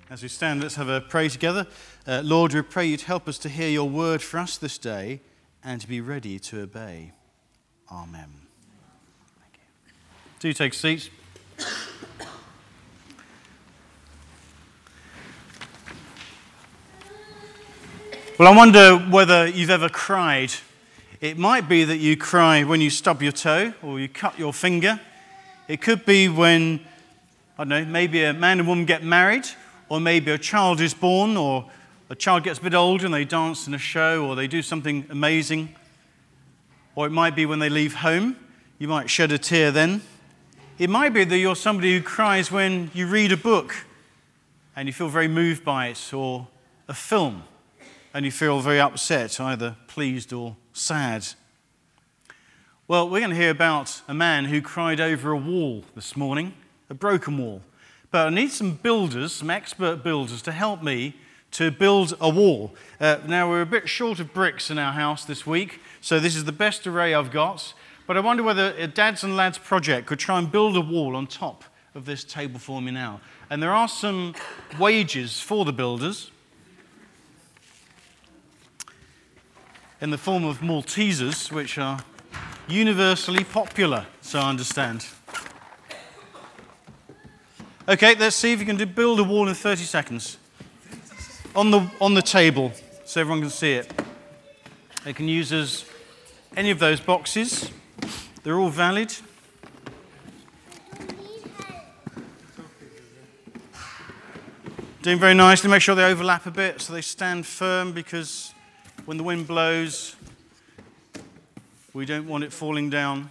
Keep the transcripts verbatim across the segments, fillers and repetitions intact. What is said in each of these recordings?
As we stand, let's have a prayer together. Uh, Lord, we pray you'd help us to hear your word for us this day and to be ready to obey. Amen. Thank you. Do take seats. Well, I wonder whether you've ever cried. It might be that you cry when you stub your toe or you cut your finger. It could be when, I don't know, maybe a man and woman get married, or maybe a child is born, or a child gets a bit older and they dance in a show, or they do something amazing. Or it might be when they leave home. You might shed a tear then. It might be that you're somebody who cries when you read a book and you feel very moved by it, or a film and you feel very upset, either pleased or sad. Well, we're going to hear about a man who cried over a wall this morning, a broken wall. But I need some builders, some expert builders, to help me to build a wall. Uh, now, we're a bit short of bricks in our house this week, so this is the best array I've got. But I wonder whether a Dads and Lads project could try and build a wall on top of this table for me now. And there are some wages for the builders in the form of Maltesers, which are universally popular, so I understand. Okay, let's see if you can do, build a wall in thirty seconds. On the, on the table, so everyone can see it. They can use as any of those boxes. They're all valid. Doing very nicely. Make sure they overlap a bit so they stand firm, because when the wind blows, we don't want it falling down.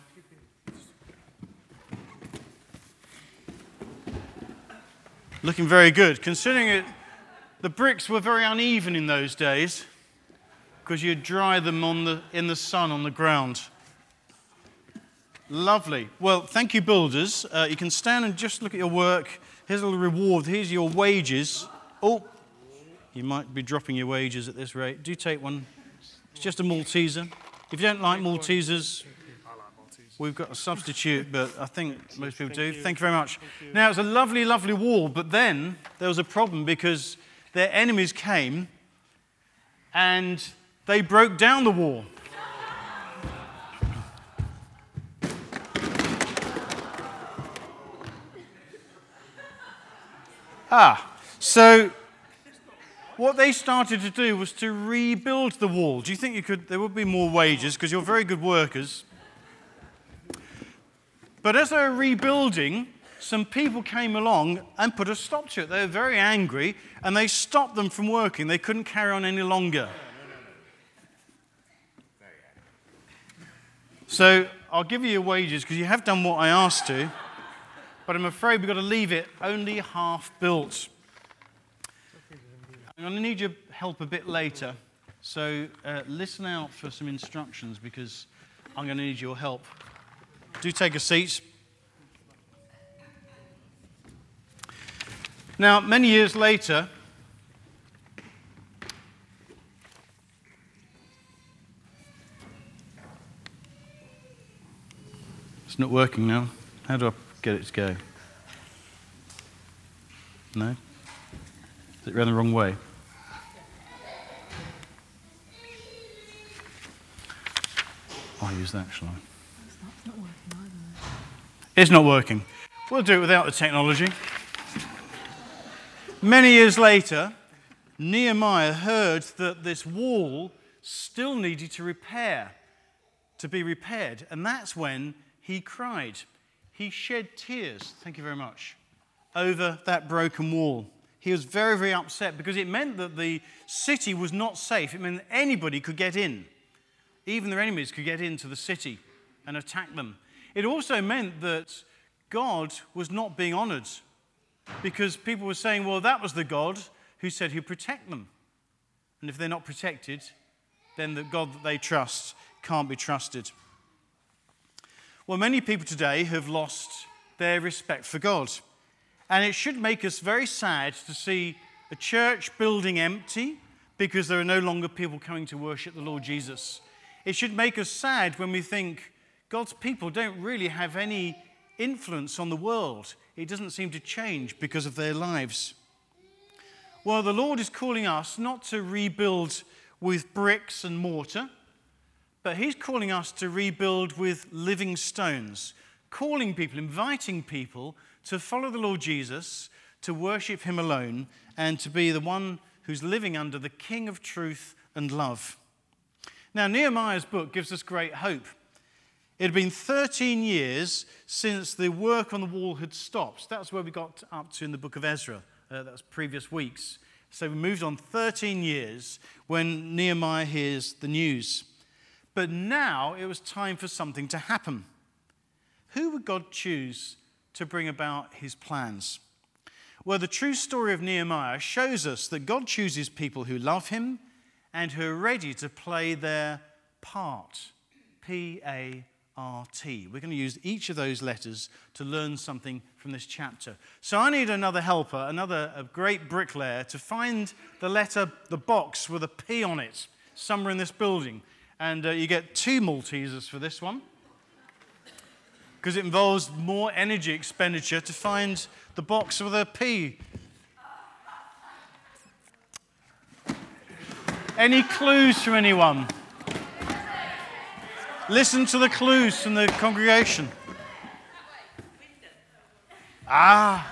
Looking very good, considering it, the bricks were very uneven in those days, because you'd dry them on the, in the sun on the ground. Lovely. Well, thank you, builders. Uh, you can stand and just look at your work. Here's a little reward. Here's your wages. Oh, you might be dropping your wages at this rate. Do take one. It's just a Malteser. If you don't like Maltesers, we've got a substitute, but I think most people do. Thank you very much. Now, it's a lovely, lovely wall, but then there was a problem because their enemies came and they broke down the wall. Ah, so what they started to do was to rebuild the wall. Do you think you could, there would be more wages because you're very good workers. But as they were rebuilding, some people came along and put a stop to it. They were very angry and they stopped them from working. They couldn't carry on any longer. So I'll give you your wages because you have done what I asked to, but I'm afraid we've got to leave it only half built. I'm going to need your help a bit later, so uh, listen out for some instructions because I'm going to need your help. Do take a seat. Now, many years later, it's not working now. How do I get it to go? No? Is it around the wrong way? I'll use that, shall I? It's not working either. It's not working. We'll do it without the technology. Many years later, Nehemiah heard that this wall still needed to repair, to be repaired, and that's when he cried. He shed tears, thank you very much, over that broken wall. He was very, very upset because it meant that the city was not safe. It meant that anybody could get in. Even their enemies could get into the city and attack them. It also meant that God was not being honored because people were saying, well, that was the God who said he'd protect them. And if they're not protected, then the God that they trust can't be trusted. Well, many people today have lost their respect for God. And it should make us very sad to see a church building empty because there are no longer people coming to worship the Lord Jesus. It should make us sad when we think God's people don't really have any influence on the world. It doesn't seem to change because of their lives. Well, the Lord is calling us not to rebuild with bricks and mortar, but he's calling us to rebuild with living stones, calling people, inviting people to follow the Lord Jesus, to worship him alone, and to be the one who's living under the King of truth and love. Now, Nehemiah's book gives us great hope. It had been thirteen years since the work on the wall had stopped. That's where we got up to in the book of Ezra. Uh, that was previous weeks. So we moved on thirteen years when Nehemiah hears the news. But now it was time for something to happen. Who would God choose to bring about his plans? Well, the true story of Nehemiah shows us that God chooses people who love him and who are ready to play their part. P A R T. We're going to use each of those letters to learn something from this chapter. So I need another helper, another a great bricklayer, to find the letter, the box with a P on it, somewhere in this building. And uh, you get two Maltesers for this one, because it involves more energy expenditure to find the box with a P. Any clues from anyone? Listen to the clues from the congregation. Ah.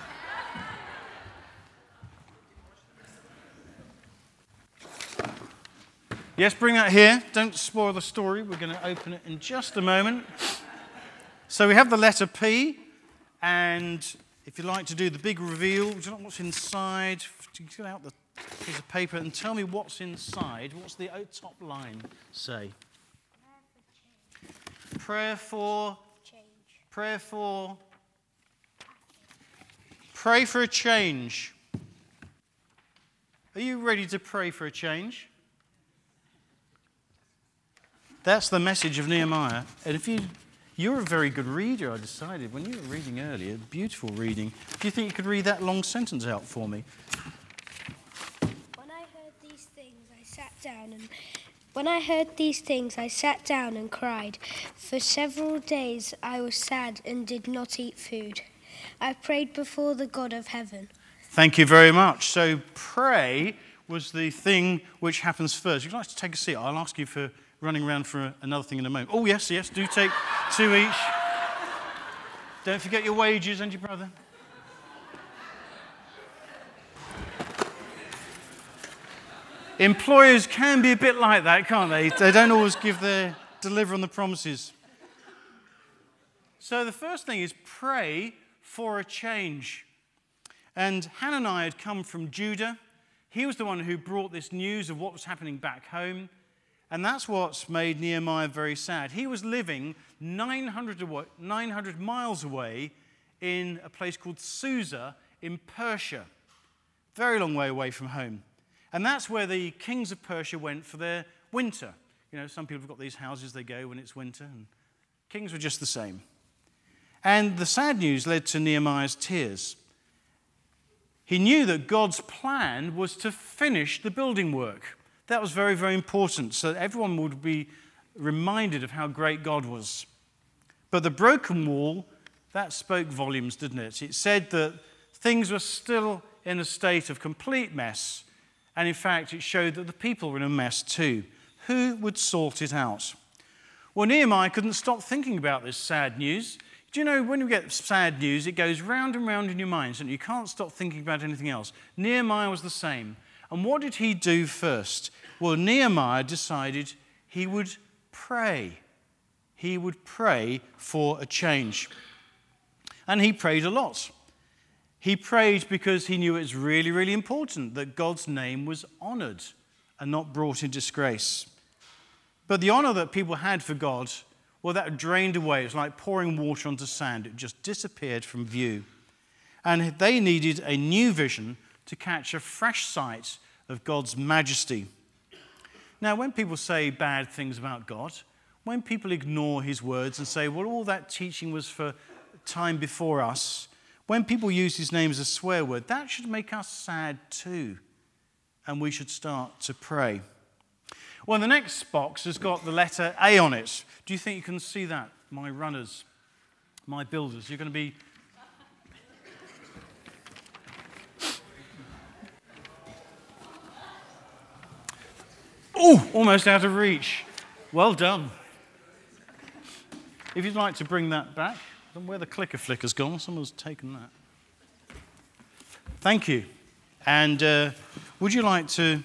Yes, bring that here. Don't spoil the story. We're going to open it in just a moment. So we have the letter P, and if you like to do the big reveal, do you know what's inside? Get out the piece of paper and tell me what's inside. What's the top line say? Prayer for change. Prayer for Pray for a change. Are you ready to pray for a change? That's the message of Nehemiah. And if you you're a very good reader, I decided when you were reading earlier, beautiful reading. Do you think you could read that long sentence out for me? When I heard these things, I sat down and When I heard these things, I sat down and cried. For several days I was sad and did not eat food. I prayed before the God of heaven. Thank you very much. So pray was the thing which happens first. If you'd like to take a seat, I'll ask you for running around for another thing in a moment. Oh, yes, yes, do take two each. Don't forget your wages and your brother. Employers can be a bit like that, can't they? They don't always give their deliver on the promises. So the first thing is pray for a change. And Hananiah had come from Judah. He was the one who brought this news of what was happening back home. And that's what's made Nehemiah very sad. He was living nine hundred, away, nine hundred miles away in a place called Susa in Persia. Very long way away from home. And that's where the kings of Persia went for their winter. You know, some people have got these houses they go when it's winter, and kings were just the same. And the sad news led to Nehemiah's tears. He knew that God's plan was to finish the building work. That was very, very important, so that everyone would be reminded of how great God was. But the broken wall, that spoke volumes, didn't it? It said that things were still in a state of complete mess. And in fact, it showed that the people were in a mess too. Who would sort it out? Well, Nehemiah couldn't stop thinking about this sad news. Do you know, when you get sad news, it goes round and round in your mind, and you can't stop thinking about anything else. Nehemiah was the same. And what did he do first? Well, Nehemiah decided he would pray. He would pray for a change. And he prayed a lot. He prayed because he knew it was really, really important that God's name was honored and not brought in disgrace. But the honor that people had for God, well, that drained away. It was like pouring water onto sand. It just disappeared from view. And they needed a new vision to catch a fresh sight of God's majesty. Now, when people say bad things about God, when people ignore his words and say, well, all that teaching was for time before us, when people use his name as a swear word, that should make us sad too. And we should start to pray. Well, the next box has got the letter A on it. Do you think you can see that? My runners, my builders. You're going to be... Oh, almost out of reach. Well done. If you'd like to bring that back, I don't know where the clicker flicker's gone. Someone's taken that. Thank you. And uh, would you like to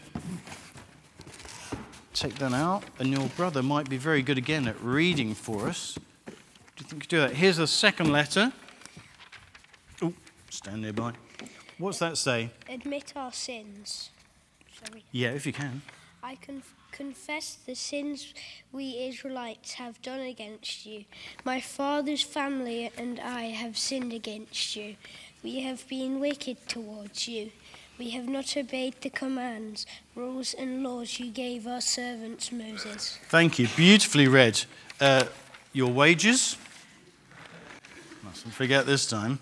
take that out? And your brother might be very good again at reading for us. Do you think you could do that? Here's the second letter. Oh, stand nearby. What's that say? Admit our sins. Shall we? Yeah, if you can. I can confess the sins we Israelites have done against you. My father's family and I have sinned against you. We have been wicked towards you. We have not obeyed the commands, rules and laws you gave our servants Moses. Thank you. Beautifully read. Uh, your wages. Mustn't forget this time.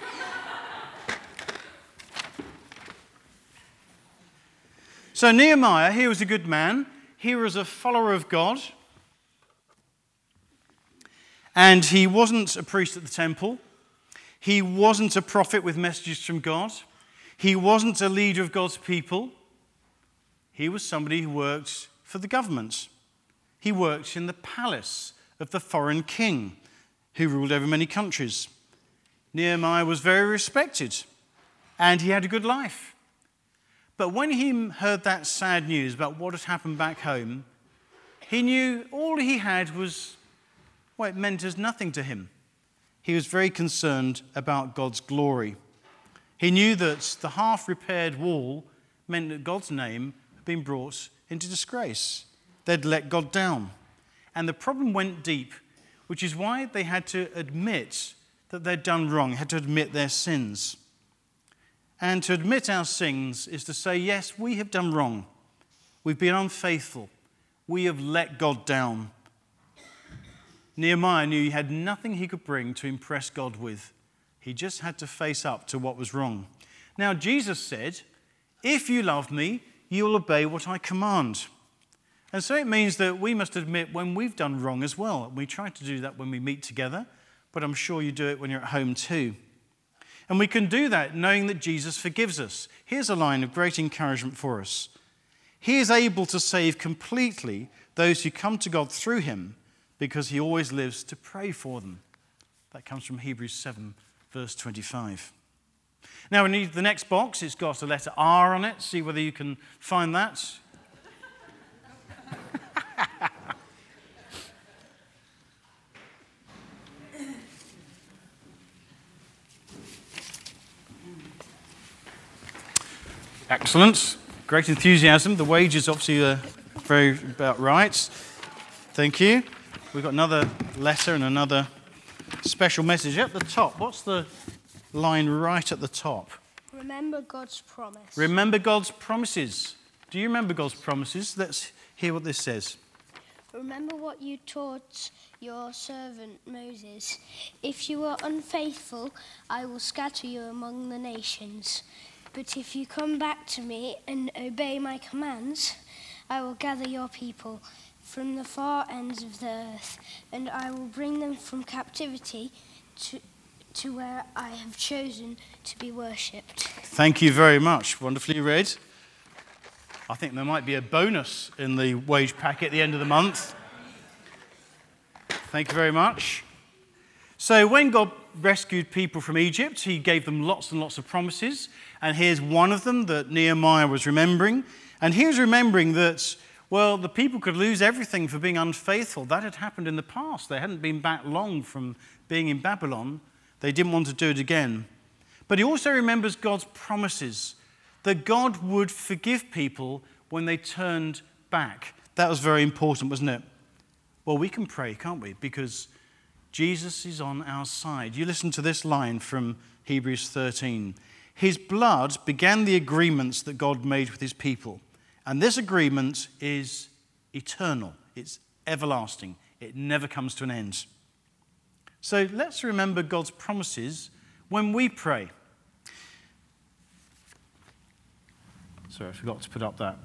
So Nehemiah, he was a good man. He was a follower of God. And he wasn't a priest at the temple. He wasn't a prophet with messages from God. He wasn't a leader of God's people. He was somebody who worked for the government. He worked in the palace of the foreign king who ruled over many countries. Nehemiah was very respected, and he had a good life. But when he heard that sad news about what had happened back home, he knew all he had was, well, it meant as nothing to him. He was very concerned about God's glory. He knew that the half-repaired wall meant that God's name had been brought into disgrace. They'd let God down. And the problem went deep, which is why they had to admit that they'd done wrong, had to admit their sins. And to admit our sins is to say, yes, we have done wrong. We've been unfaithful. We have let God down. Nehemiah knew he had nothing he could bring to impress God with. He just had to face up to what was wrong. Now, Jesus said, if you love me, you will obey what I command. And so it means that we must admit when we've done wrong as well. We try to do that when we meet together, but I'm sure you do it when you're at home too. And we can do that knowing that Jesus forgives us. Here's a line of great encouragement for us. He is able to save completely those who come to God through him because he always lives to pray for them. That comes from Hebrews seven, verse twenty-five. Now we need the next box. It's got a letter R on it. See whether you can find that. Excellent. Great enthusiasm. The wages obviously are very about right. Thank you. We've got another letter and another special message at the top. What's the line right at the top? Remember God's promise. Remember God's promises. Do you remember God's promises? Let's hear what this says. Remember what you taught your servant Moses. If you are unfaithful, I will scatter you among the nations. But if you come back to me and obey my commands, I will gather your people from the far ends of the earth, and I will bring them from captivity to, to where I have chosen to be worshipped. Thank you very much. Wonderfully read. I think there might be a bonus in the wage packet at the end of the month. Thank you very much. So when God rescued people from Egypt, he gave them lots and lots of promises. And here's one of them that Nehemiah was remembering. And he was remembering that, well, the people could lose everything for being unfaithful. That had happened in the past. They hadn't been back long from being in Babylon. They didn't want to do it again. But he also remembers God's promises, that God would forgive people when they turned back. That was very important, wasn't it? Well, we can pray, can't we? Because Jesus is on our side. You listen to this line from Hebrews thirteen. His blood began the agreements that God made with his people. And this agreement is eternal. It's everlasting. It never comes to an end. So let's remember God's promises when we pray. Sorry, I forgot to put up that.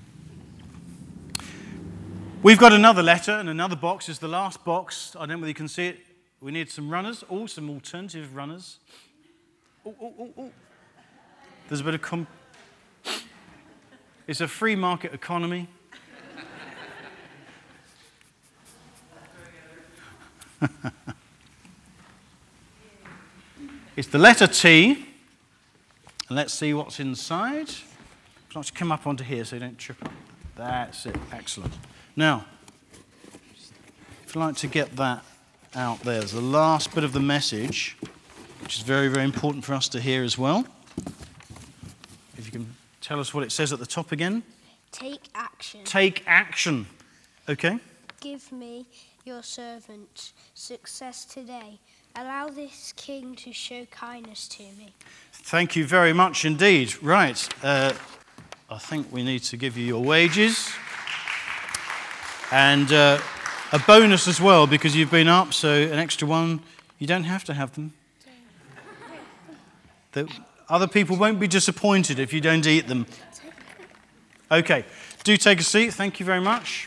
We've got another letter and another box is the last box. I don't know whether you can see it. We need some runners. Oh, some alternative runners. Oh, oh, oh, oh. There's a bit of... Com- it's a free market economy. It's the letter T. And let's see what's inside. I'd like to come up onto here so you don't trip up. That's it. Excellent. Now, if you'd like to get that out there, there's the last bit of the message, which is very, very important for us to hear as well. If you can tell us what it says at the top again. Take action. Take action. Okay. Give me, your servant, success today. Allow this king to show kindness to me. Thank you very much indeed. Right. Uh, I think we need to give you your wages. And uh, a bonus as well, because you've been up, so an extra one. You don't have to have them. The other people won't be disappointed if you don't eat them. Okay. Do take a seat. Thank you very much.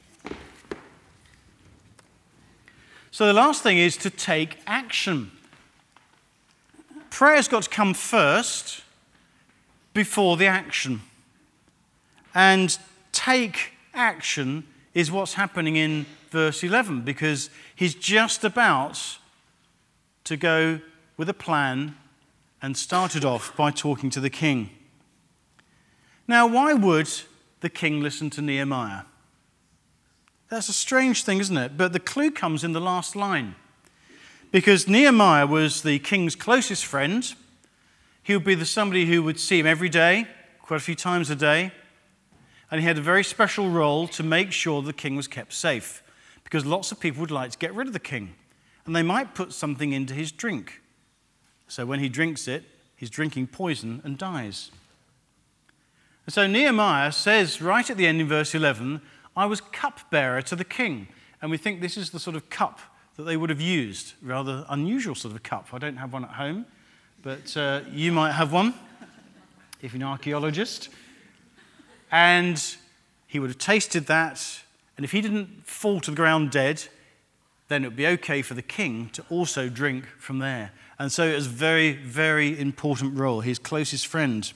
So the last thing is to take action. Prayer's got to come first before the action. And take action is what's happening in verse eleven, because he's just about to go with a plan and started off by talking to the king. Now, why would the king listen to Nehemiah? That's a strange thing, isn't it? But the clue comes in the last line. Because Nehemiah was the king's closest friend. He would be the somebody who would see him every day, quite a few times a day. And he had a very special role to make sure the king was kept safe. Because lots of people would like to get rid of the king. And they might put something into his drink. So when he drinks it, he's drinking poison and dies. And so Nehemiah says right at the end in verse eleven, I was cupbearer to the king. And we think this is the sort of cup that they would have used. Rather unusual sort of a cup. I don't have one at home, but uh, you might have one, if you're an archaeologist. And he would have tasted that, and if he didn't fall to the ground dead, then it would be okay for the king to also drink from there. And so it was a very, very important role, his closest friend.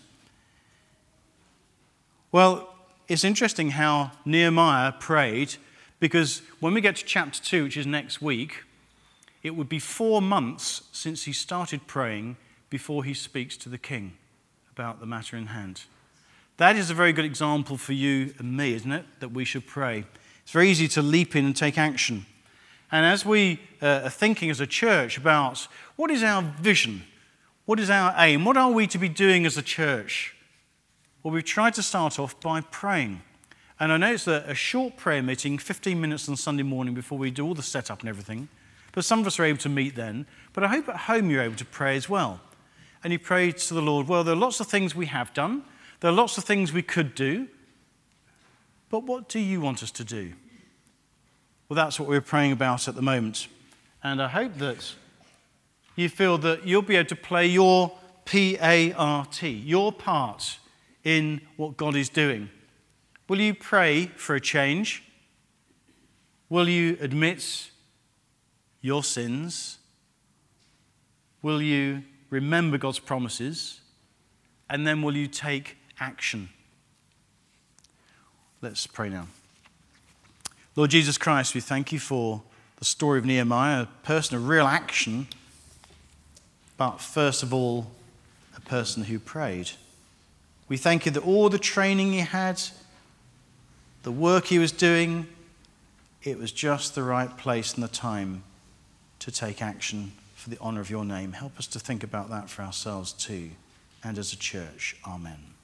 Well, it's interesting how Nehemiah prayed, because when we get to chapter two, which is next week, it would be four months since he started praying before he speaks to the king about the matter in hand. That is a very good example for you and me, isn't it, that we should pray. It's very easy to leap in and take action. And as we uh, are thinking as a church about what is our vision, what is our aim, what are we to be doing as a church? Well, we've tried to start off by praying. And I know it's a, a short prayer meeting, fifteen minutes on Sunday morning before we do all the setup and everything. But some of us are able to meet then. But I hope at home you're able to pray as well. And you pray to the Lord, well, there are lots of things we have done. There are lots of things we could do. But what do you want us to do? Well, that's what we're praying about at the moment. And I hope that you feel that you'll be able to play your P A R T, your part in what God is doing. Will you pray for a change? Will you admit your sins? Will you remember God's promises? And then will you take action? Let's pray now. Lord Jesus Christ, we thank you for the story of Nehemiah, a person of real action, but first of all, a person who prayed. We thank you that all the training he had, the work he was doing, it was just the right place and the time to take action for the honour of your name. Help us to think about that for ourselves too, and as a church. Amen.